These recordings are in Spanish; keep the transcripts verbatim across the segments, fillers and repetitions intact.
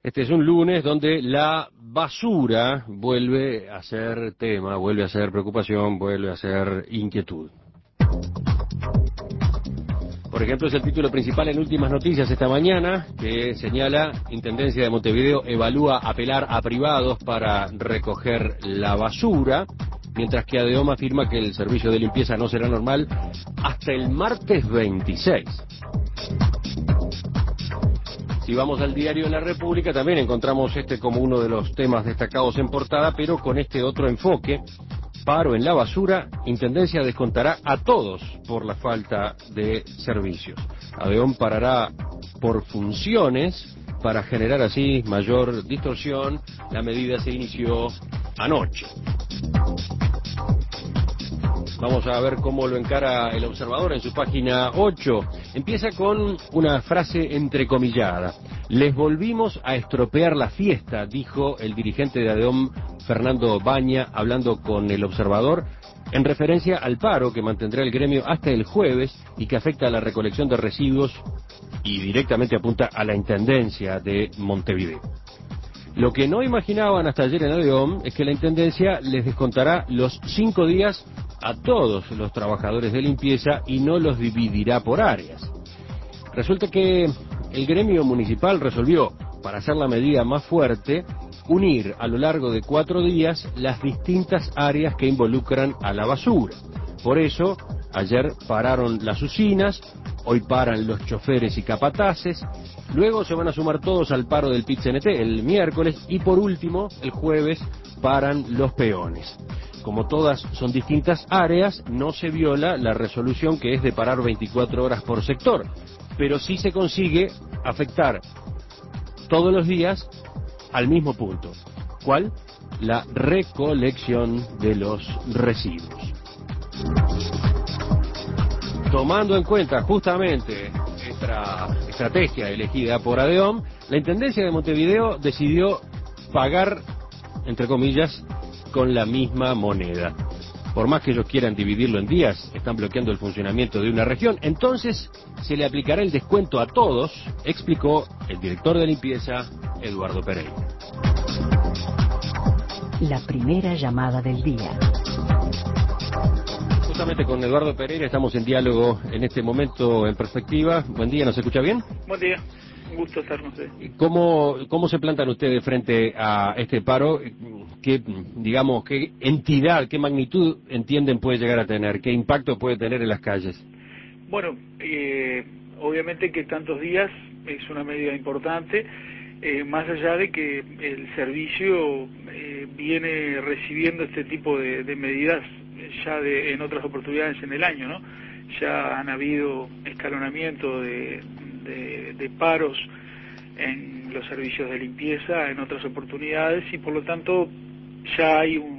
Este es un lunes donde la basura vuelve a ser tema, vuelve a ser preocupación, vuelve a ser inquietud. Por ejemplo, es el título principal en Últimas Noticias esta mañana, que señala: Intendencia de Montevideo evalúa apelar a privados para recoger la basura, mientras que ADEOM afirma que el servicio de limpieza no será normal hasta el martes veintiséis. Si vamos al diario La República, también encontramos este como uno de los temas destacados en portada, pero con este otro enfoque. Paro en la basura, Intendencia descontará a todos por la falta de servicios. ADEOM parará por funciones para generar así mayor distorsión. La medida se inició anoche. Vamos a ver cómo lo encara el Observador en su página ocho. Empieza con una frase entrecomillada. Les volvimos a estropear la fiesta, dijo el dirigente de ADEOM, Fernando Baña, hablando con el Observador, en referencia al paro que mantendrá el gremio hasta el jueves y que afecta a la recolección de residuos y directamente apunta a la Intendencia de Montevideo. Lo que no imaginaban hasta ayer en ADEOM es que la Intendencia les descontará los cinco días a todos los trabajadores de limpieza y no los dividirá por áreas. Resulta que el gremio municipal resolvió, para hacer la medida más fuerte, unir a lo largo de cuatro días las distintas áreas que involucran a la basura. Por eso, ayer pararon las usinas, hoy paran los choferes y capataces, luego se van a sumar todos al paro del Pit-C N T el miércoles y por último, el jueves, paran los peones. Como todas son distintas áreas, no se viola la resolución que es de parar veinticuatro horas por sector, pero sí se consigue afectar todos los días al mismo punto. ¿Cuál? La recolección de los residuos. Tomando en cuenta justamente esta estrategia elegida por ADEOM, la Intendencia de Montevideo decidió pagar, entre comillas, con la misma moneda. Por más que ellos quieran dividirlo en días, están bloqueando el funcionamiento de una región, entonces se le aplicará el descuento a todos, explicó el director de limpieza, Eduardo Pereira. La primera llamada del día. Justamente con Eduardo Pereira estamos en diálogo en este momento en Perspectiva. Buen día, ¿nos escucha bien? Buen día, un gusto estar con usted. ¿Cómo, cómo se plantan ustedes frente a este paro? ¿Qué, digamos, qué entidad, qué magnitud entienden puede llegar a tener? ¿Qué impacto puede tener en las calles? Bueno, eh, obviamente que tantos días es una medida importante, eh, más allá de que el servicio eh, viene recibiendo este tipo de, de medidas ya de, en otras oportunidades en el año, ¿no? Ya han habido escalonamiento de, de, de paros en los servicios de limpieza en otras oportunidades y por lo tanto ya hay un,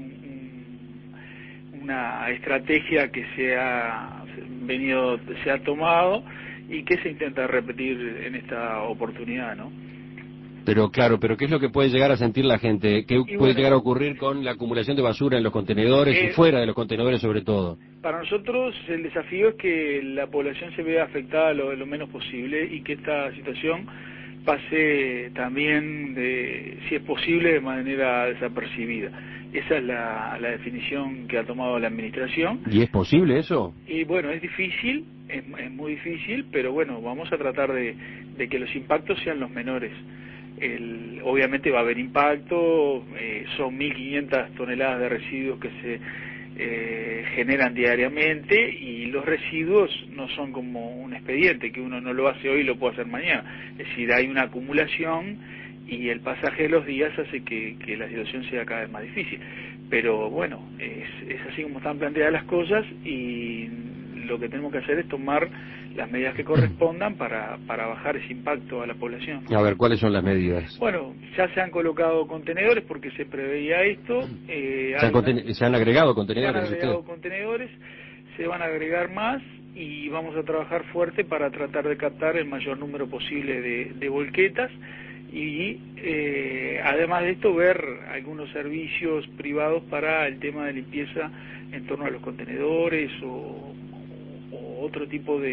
un, una estrategia que se ha venido, se ha tomado y que se intenta repetir en esta oportunidad, ¿no? Pero claro, pero ¿qué es lo que puede llegar a sentir la gente? ¿Qué Y puede bueno, llegar a ocurrir con la acumulación de basura en los contenedores eh, y fuera de los contenedores sobre todo? Para nosotros el desafío es que la población se vea afectada lo, lo menos posible y que esta situación pase también, de, si es posible, de manera desapercibida. Esa es la, la definición que ha tomado la Administración. ¿Y es posible eso? Y bueno, es difícil, es, es muy difícil, pero bueno, vamos a tratar de, de que los impactos sean los menores. El, obviamente va a haber impacto, eh, son mil quinientas toneladas de residuos que se eh, generan diariamente y los residuos no son como un expediente, que uno no lo hace hoy y lo puede hacer mañana. Es decir, hay una acumulación y el pasaje de los días hace que, que la situación sea cada vez más difícil. Pero bueno, es, es así como están planteadas las cosas y lo que tenemos que hacer es tomar las medidas que correspondan para, para bajar ese impacto a la población. A ver, ¿cuáles son las medidas? Bueno, ya se han colocado contenedores porque se preveía esto. Eh, ¿Se han, conten se han agregado contenedores? Se han agregado usted? contenedores, se van a agregar más y vamos a trabajar fuerte para tratar de captar el mayor número posible de, de volquetas y eh, además de esto ver algunos servicios privados para el tema de limpieza en torno a los contenedores o, o otro tipo de,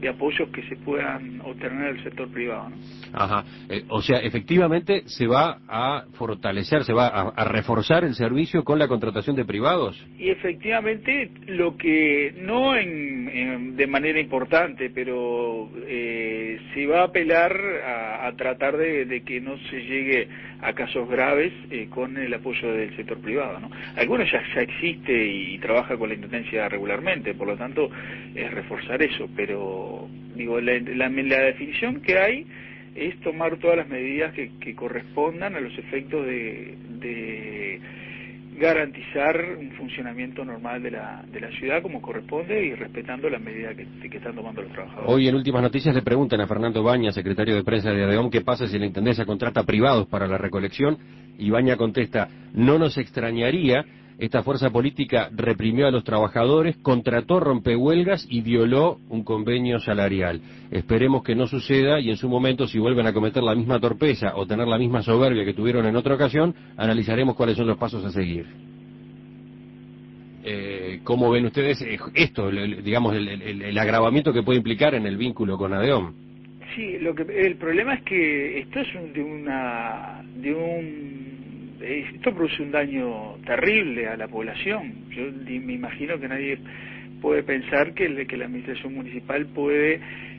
de apoyos que se puedan obtener del sector privado, ¿no? Ajá, eh, o sea, efectivamente se va a fortalecer, se va a, a reforzar el servicio con la contratación de privados. Y efectivamente, lo que no en, en, de manera importante, pero eh, se va a apelar a, a tratar de, de que no se llegue a casos graves eh, con el apoyo del sector privado, ¿no? Algunos ya, ya existe y, y trabaja con la Intendencia regularmente, por lo tanto es reforzar eso, pero digo, la, la, la definición que hay es tomar todas las medidas que, que correspondan a los efectos de, de garantizar un funcionamiento normal de la, de la ciudad como corresponde y respetando las medidas que, que están tomando los trabajadores. Hoy en Últimas Noticias le preguntan a Fernando Baña, secretario de prensa de ADEOM, qué pasa si la Intendencia contrata privados para la recolección, y Baña contesta: no nos extrañaría, esta fuerza política reprimió a los trabajadores, contrató rompehuelgas y violó un convenio salarial. Esperemos que no suceda y en su momento, si vuelven a cometer la misma torpeza o tener la misma soberbia que tuvieron en otra ocasión, analizaremos cuáles son los pasos a seguir. Eh, ¿Cómo ven ustedes esto, el, digamos, el, el, el agravamiento que puede implicar en el vínculo con ADEOM? Sí, lo que el problema es que esto es un, de una de un esto produce un daño terrible a la población. Yo me imagino que nadie puede pensar que, que la administración municipal puede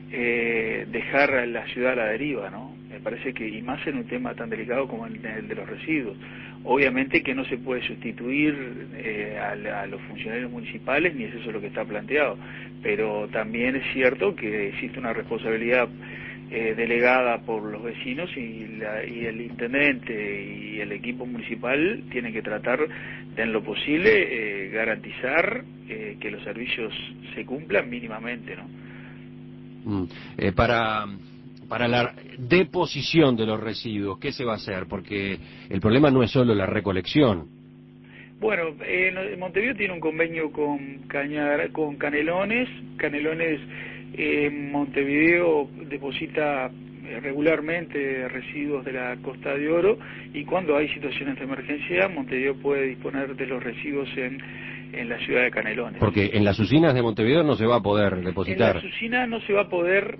eh, dejar a la ciudad a la deriva, ¿no? Me parece que, y más en un tema tan delicado como el, el de los residuos. Obviamente que no se puede sustituir eh, a, la, a los funcionarios municipales, ni es eso lo que está planteado, pero también es cierto que existe una responsabilidad eh, delegada por los vecinos y, la, y el intendente y el equipo municipal tienen que tratar de, en lo posible, eh, garantizar eh, que los servicios se cumplan mínimamente, ¿no? Mm. Eh, para... Para la deposición de los residuos, ¿qué se va a hacer? Porque el problema no es solo la recolección. Bueno, eh, Montevideo tiene un convenio con Cañar, con Canelones. Canelones en eh, Montevideo deposita regularmente residuos de la Costa de Oro, y cuando hay situaciones de emergencia, Montevideo puede disponer de los residuos en, en la ciudad de Canelones. Porque en las usinas de Montevideo no se va a poder depositar. En las usinas no se va a poder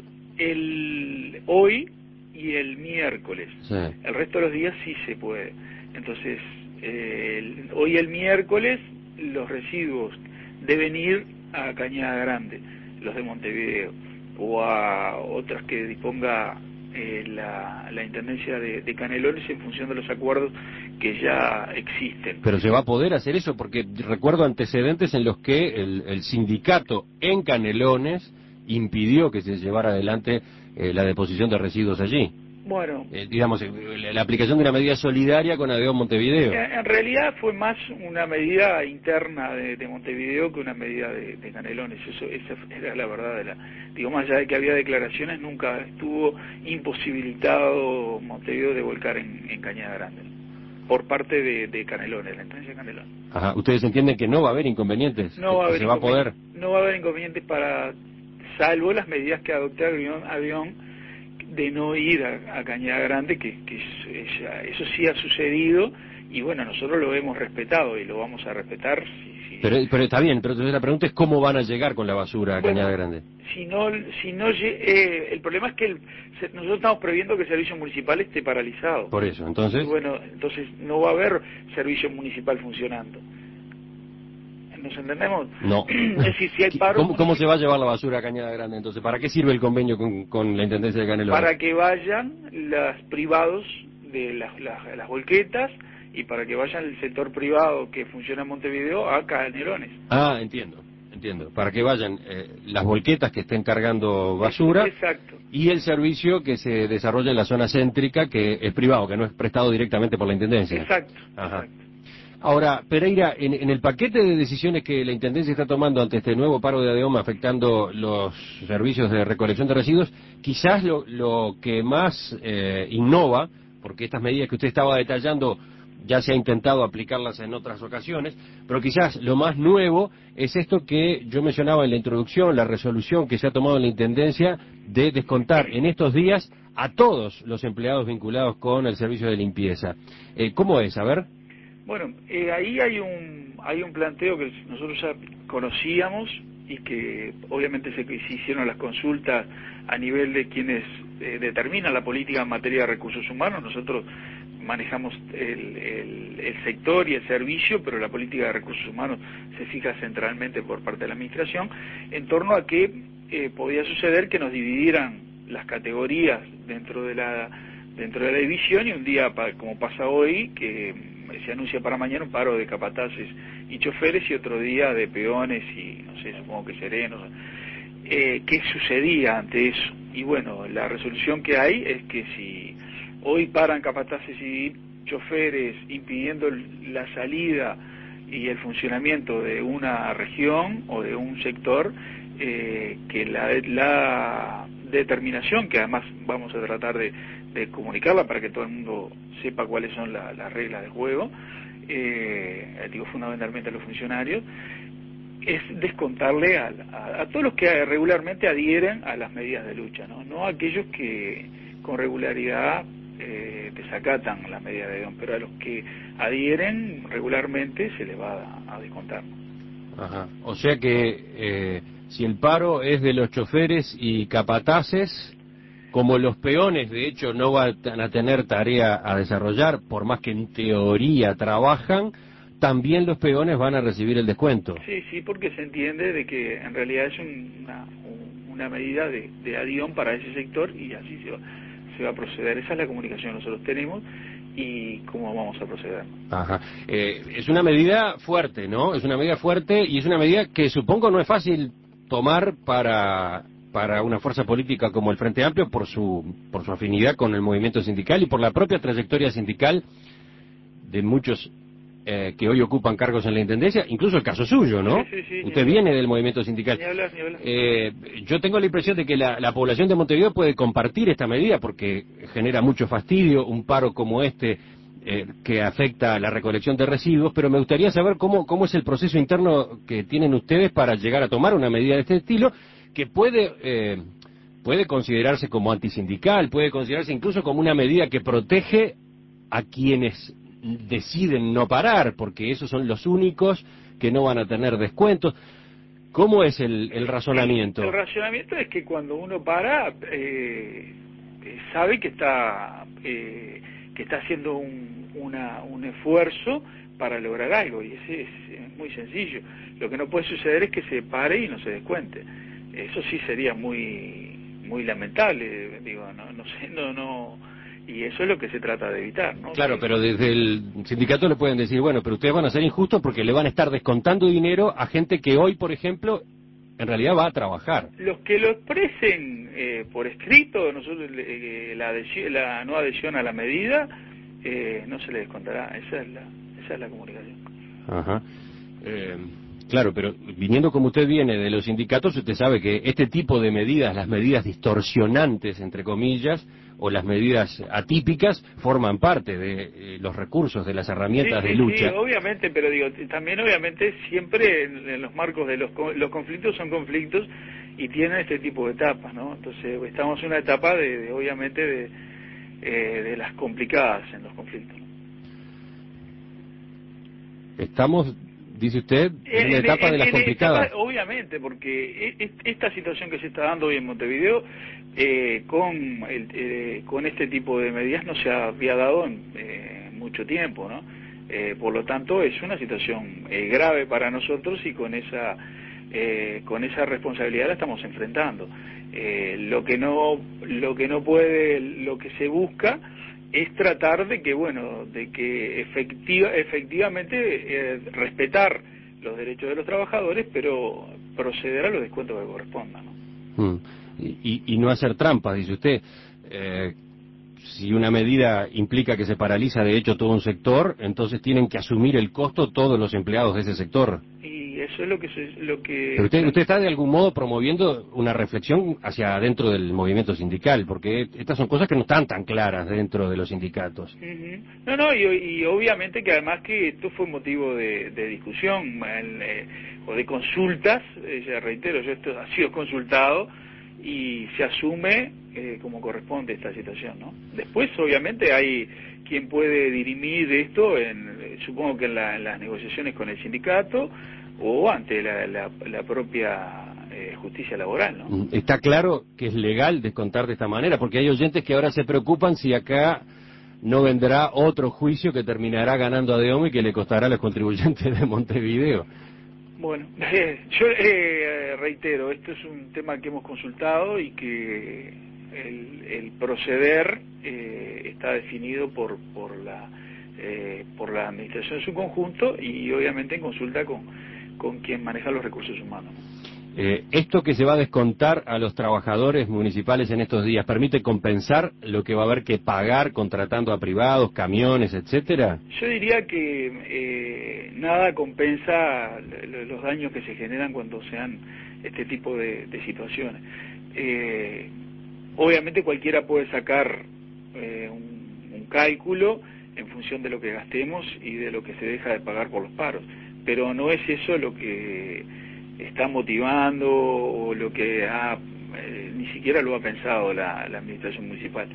el hoy y el miércoles. Sí. El resto de los días sí se puede. Entonces, eh, el, hoy el miércoles los residuos deben ir a Cañada Grande, los de Montevideo, o a otras que disponga eh, la, la Intendencia de, de Canelones en función de los acuerdos que ya existen. Pero se va a poder hacer eso, porque recuerdo antecedentes en los que el, el sindicato en Canelones impidió que se llevara adelante eh, la deposición de residuos allí. Bueno, eh, digamos, eh, la, la aplicación de una medida solidaria con ADEOM Montevideo. En, en realidad fue más una medida interna de, de Montevideo que una medida de, de Canelones. Eso, esa era la verdad de la. Digo, más allá de que había declaraciones, nunca estuvo imposibilitado Montevideo de volcar en, en Cañada Grande por parte de, de Canelones, la Intendencia de Canelones. Ajá. ¿Ustedes entienden que no va a haber inconvenientes? No va a haber ¿Se va a poder? No va a haber inconvenientes para, salvo las medidas que adopte ADEOM de no ir a, a Cañada Grande, que, que ella, eso sí ha sucedido, y bueno, nosotros lo hemos respetado y lo vamos a respetar. Si, si... Pero, pero está bien, pero entonces la pregunta es cómo van a llegar con la basura a bueno, Cañada Grande. Si no, si no eh, el problema es que el, se, nosotros estamos previendo que el servicio municipal esté paralizado. Por eso, entonces... Y bueno, entonces no va a haber servicio municipal funcionando. ¿Nos entendemos? No. Es decir, si hay paro... ¿Cómo, ¿Cómo se va a llevar la basura a Cañada Grande entonces? ¿Para qué sirve el convenio con, con la Intendencia de Canelones? Para que vayan los privados de las, las, las volquetas y para que vayan el sector privado que funciona en Montevideo a Canelones. Ah, entiendo, entiendo. Para que vayan eh, las volquetas que estén cargando basura. Exacto. Y el servicio que se desarrolla en la zona céntrica, que es privado, que no es prestado directamente por la Intendencia. Exacto. Ajá. Exacto. Ahora, Pereira, en, en el paquete de decisiones que la Intendencia está tomando ante este nuevo paro de ADEOM afectando los servicios de recolección de residuos, quizás lo, lo que más eh, innova, porque estas medidas que usted estaba detallando ya se ha intentado aplicarlas en otras ocasiones, pero quizás lo más nuevo es esto que yo mencionaba en la introducción, la resolución que se ha tomado en la Intendencia de descontar en estos días a todos los empleados vinculados con el servicio de limpieza. Eh, ¿Cómo es? A ver... Bueno, eh, ahí hay un hay un planteo que nosotros ya conocíamos y que obviamente se, se hicieron las consultas a nivel de quienes eh, determinan la política en materia de recursos humanos. Nosotros manejamos el, el, el sector y el servicio, pero la política de recursos humanos se fija centralmente por parte de la administración, en torno a que eh, podía suceder que nos dividieran las categorías dentro de la dentro de la división, y un día, como pasa hoy, que se anuncia para mañana un paro de capataces y choferes, y otro día de peones y, no sé, supongo que serenos. Eh, ¿Qué sucedía ante eso? Y bueno, la resolución que hay es que si hoy paran capataces y choferes impidiendo la salida y el funcionamiento de una región o de un sector, eh, que la, la determinación, que además vamos a tratar de, de comunicarla para que todo el mundo sepa cuáles son la, las reglas del juego, eh, digo fundamentalmente a los funcionarios, es descontarle a, a, a todos los que regularmente adhieren a las medidas de lucha, no, no a aquellos que con regularidad eh, desacatan las medidas de Dion, pero a los que adhieren regularmente se les va a, a descontar. Ajá. O sea que eh, si el paro es de los choferes y capataces, como los peones de hecho no van a tener tarea a desarrollar, por más que en teoría trabajan, también los peones van a recibir el descuento. Sí, sí, porque se entiende de que en realidad es una, una medida de, de adión para ese sector, y así se va, se va a proceder. Esa es la comunicación que nosotros tenemos y cómo vamos a proceder. Ajá. Eh, es una medida fuerte, ¿no? Es una medida fuerte y es una medida que supongo no es fácil tomar para para una fuerza política como el Frente Amplio por su por su afinidad con el movimiento sindical y por la propia trayectoria sindical de muchos eh, que hoy ocupan cargos en la Intendencia, incluso el caso suyo, ¿no? Sí, sí, sí, Usted viene del movimiento sindical. Ni hablar, ni hablar. Eh, yo tengo la impresión de que la, la población de Montevideo puede compartir esta medida porque genera mucho fastidio un paro como este eh, que afecta la recolección de residuos, pero me gustaría saber cómo, cómo es el proceso interno que tienen ustedes para llegar a tomar una medida de este estilo que puede... Eh, puede considerarse como antisindical, puede considerarse incluso como una medida que protege a quienes deciden no parar, porque esos son los únicos que no van a tener descuentos. ¿Cómo es el, el razonamiento? El, el razonamiento es que cuando uno para, eh, sabe que está eh, que está haciendo un, una, un esfuerzo para lograr algo, y ese es, es muy sencillo. Lo que no puede suceder es que se pare y no se descuente. Eso sí sería muy muy lamentable, digo, no, no sé, no, no, y eso es lo que se trata de evitar, ¿no? Claro, que... pero desde el sindicato le pueden decir, bueno, pero ustedes van a ser injustos porque le van a estar descontando dinero a gente que hoy, por ejemplo, en realidad va a trabajar. Los que lo expresen eh, por escrito, nosotros eh, la, adhesión, la no adhesión a la medida, eh, no se le descontará, esa es la, esa es la comunicación. Ajá. Eh... Claro, pero viniendo como usted viene de los sindicatos, usted sabe que este tipo de medidas, las medidas distorsionantes, entre comillas, o las medidas atípicas, forman parte de eh, los recursos, de las herramientas sí, de sí, lucha. Sí, obviamente, pero digo, también obviamente siempre en, en los marcos de los, los conflictos son conflictos y tienen este tipo de etapas, ¿no? Entonces estamos en una etapa de, de obviamente, de, eh, de las complicadas en los conflictos, ¿no? Estamos... Dice usted, en una etapa en, de las en, complicadas. Etapa, obviamente, porque esta situación que se está dando hoy en Montevideo, eh, con, el, eh, con este tipo de medidas no se había dado en eh, mucho tiempo, ¿no? Eh, por lo tanto, es una situación eh, grave para nosotros y con esa, eh, con esa responsabilidad la estamos enfrentando. Eh, lo que no, lo que no puede, lo que se busca es tratar de que, bueno, de que efectiva, efectivamente eh, respetar los derechos de los trabajadores, pero proceder a los descuentos que correspondan, ¿no? Mm. Y, y no hacer trampas, dice usted. Eh, si una medida implica que se paraliza de hecho todo un sector, entonces tienen que asumir el costo todos los empleados de ese sector. Y eso es lo que se, lo que Pero usted, usted está de algún modo promoviendo una reflexión hacia adentro del movimiento sindical, porque estas son cosas que no están tan claras dentro de los sindicatos. Uh-huh. No, no, y, y obviamente que además que esto fue motivo de, de discusión el, eh, o de consultas, eh, ya reitero, yo esto ha sido consultado y se asume eh, como corresponde esta situación, ¿no? Después, obviamente, hay quien puede dirimir esto, en, eh, supongo que en, la, en las negociaciones con el sindicato, o ante la, la, la propia eh, justicia laboral, ¿no? Está claro que es legal descontar de esta manera, porque hay oyentes que ahora se preocupan si acá no vendrá otro juicio que terminará ganando a DEOM y que le costará a los contribuyentes de Montevideo. Bueno, eh, yo eh, reitero, esto es un tema que hemos consultado y que el, el proceder eh, está definido por por la eh, por la administración en su conjunto y obviamente en consulta con, con quien maneja los recursos humanos. Eh, ¿Esto que se va a descontar a los trabajadores municipales en estos días permite compensar lo que va a haber que pagar contratando a privados, camiones, etcétera? Yo diría que eh, nada compensa los daños que se generan cuando se dan este tipo de, de situaciones. Eh, obviamente cualquiera puede sacar eh, un, un cálculo en función de lo que gastemos y de lo que se deja de pagar por los paros, pero no es eso lo que está motivando o lo que ha, eh, ni siquiera lo ha pensado la, la administración municipal.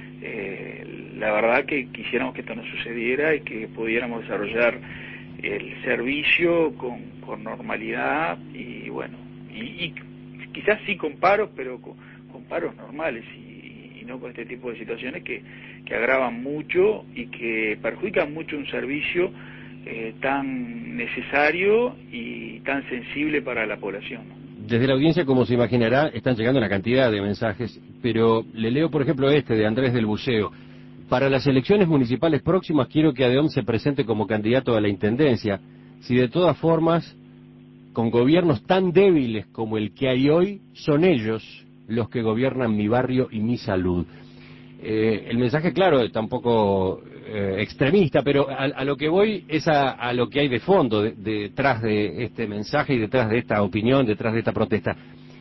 Eh, la verdad que quisiéramos que esto no sucediera y que pudiéramos desarrollar el servicio con, con normalidad y bueno, y, y quizás sí con paros, pero con, con paros normales y, y no con este tipo de situaciones que, que agravan mucho y que perjudican mucho un servicio Eh, tan necesario y tan sensible para la población. Desde la audiencia, como se imaginará, están llegando una cantidad de mensajes, pero le leo, por ejemplo, este de Andrés del Buceo. Para las elecciones municipales próximas quiero que ADEOM se presente como candidato a la intendencia. Si de todas formas, con gobiernos tan débiles como el que hay hoy, son ellos los que gobiernan mi barrio y mi salud. Eh, el mensaje, claro, está un poco eh, extremista, pero a, a lo que voy es a, a lo que hay de fondo de, de, detrás de este mensaje y detrás de esta opinión, detrás de esta protesta.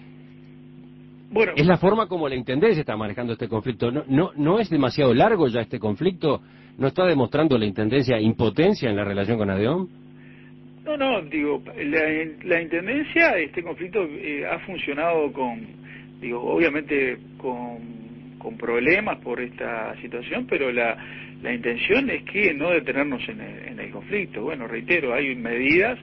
Bueno, es la forma como la Intendencia está manejando este conflicto. ¿No, no, no es demasiado largo ya este conflicto? ¿No está demostrando la Intendencia impotencia en la relación con ADEOM? No, no, digo, la, la Intendencia, este conflicto eh, ha funcionado con, digo, obviamente con con problemas por esta situación, pero la, la intención es que no detenernos en el, en el conflicto. Bueno, reitero, hay medidas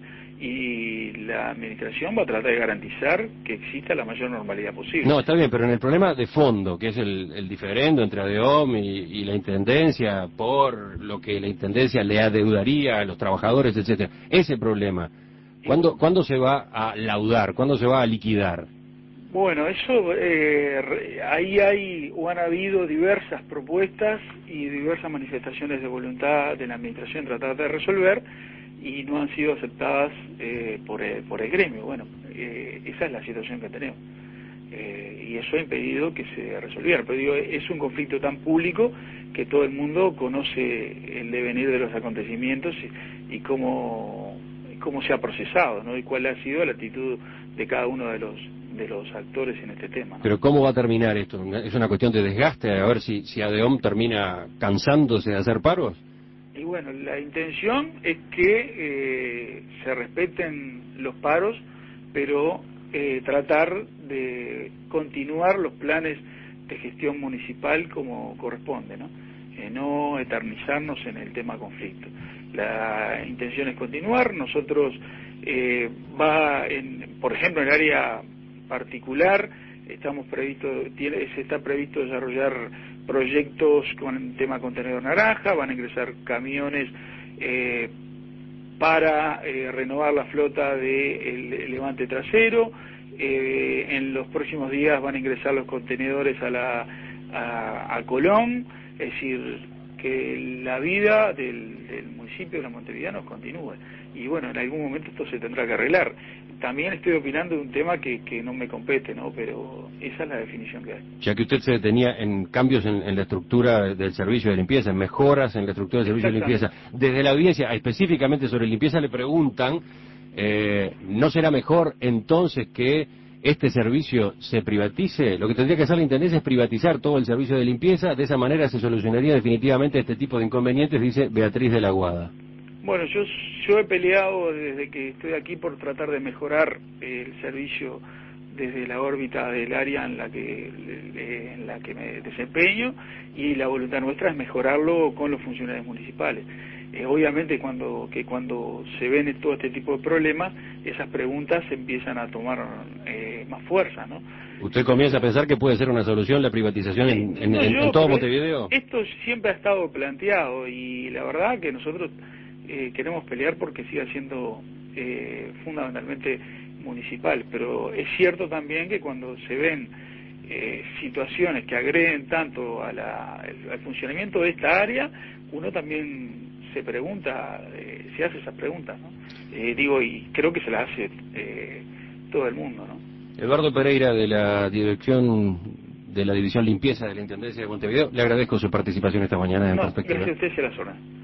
y la administración va a tratar de garantizar que exista la mayor normalidad posible. No, está bien, pero en el problema de fondo, que es el, el diferendo entre ADEOM y, y la Intendencia, por lo que la Intendencia le adeudaría a los trabajadores, etcétera, ese problema, ¿cuándo, ¿cuándo se va a laudar? ¿Cuándo se va a liquidar? Bueno, eso, eh, ahí hay o han habido diversas propuestas y diversas manifestaciones de voluntad de la Administración tratar de resolver y no han sido aceptadas eh, por, el, por el gremio. Bueno, eh, esa es la situación que tenemos. Eh, y eso ha impedido que se resolviera. Pero digo, es un conflicto tan público que todo el mundo conoce el devenir de los acontecimientos y, y cómo, cómo se ha procesado, ¿no? Y cuál ha sido la actitud de cada uno de los de los actores en este tema, ¿no? Pero ¿cómo va a terminar esto? ¿Es una cuestión de desgaste? A ver si, si ADEOM termina cansándose de hacer paros. Y bueno, la intención es que eh, se respeten los paros, pero eh, tratar de continuar los planes de gestión municipal como corresponde, ¿no? Eh, no eternizarnos en el tema conflicto. La intención es continuar. Nosotros eh, va, en, por ejemplo, en el área particular, estamos previsto, tiene, se está previsto desarrollar proyectos con el tema contenedor naranja, van a ingresar camiones eh, para eh, renovar la flota del de levante trasero, eh, en los próximos días van a ingresar los contenedores a, la, a, a Colón, es decir, que la vida del, del municipio de Los Montevideanos continúe. Y bueno, en algún momento esto se tendrá que arreglar. También estoy opinando de un tema que, que no me compete, ¿no? Pero esa es la definición que hay. Ya que usted se detenía en cambios en, en la estructura del servicio de limpieza, en mejoras en la estructura del servicio de limpieza, desde la audiencia, específicamente sobre limpieza, le preguntan, eh, ¿no será mejor entonces que este servicio se privatice? Lo que tendría que hacer la Intendencia es privatizar todo el servicio de limpieza, de esa manera se solucionaría definitivamente este tipo de inconvenientes, dice Beatriz de la Guada. Bueno, yo, yo he peleado desde que estoy aquí por tratar de mejorar el servicio desde la órbita del área en la que en la que me desempeño, y la voluntad nuestra es mejorarlo con los funcionarios municipales. Eh, obviamente cuando que cuando se ven todo este tipo de problemas, esas preguntas empiezan a tomar eh, más fuerza, ¿no? ¿Usted comienza a pensar que puede ser una solución la privatización en, en, No, en, yo, en todo pero Montevideo? Esto siempre ha estado planteado y la verdad que nosotros eh, queremos pelear porque siga siendo eh, fundamentalmente municipal, pero es cierto también que cuando se ven eh, situaciones que agreden tanto a la, al, al funcionamiento de esta área, uno también se pregunta, eh, se hace esas preguntas, ¿no? Eh, digo, y creo que se las hace eh, todo el mundo, ¿no? Eduardo Pereira, de la dirección de la División Limpieza de la Intendencia de Montevideo, le agradezco su participación esta mañana en No, Perspectiva. gracias a usted y a la zona.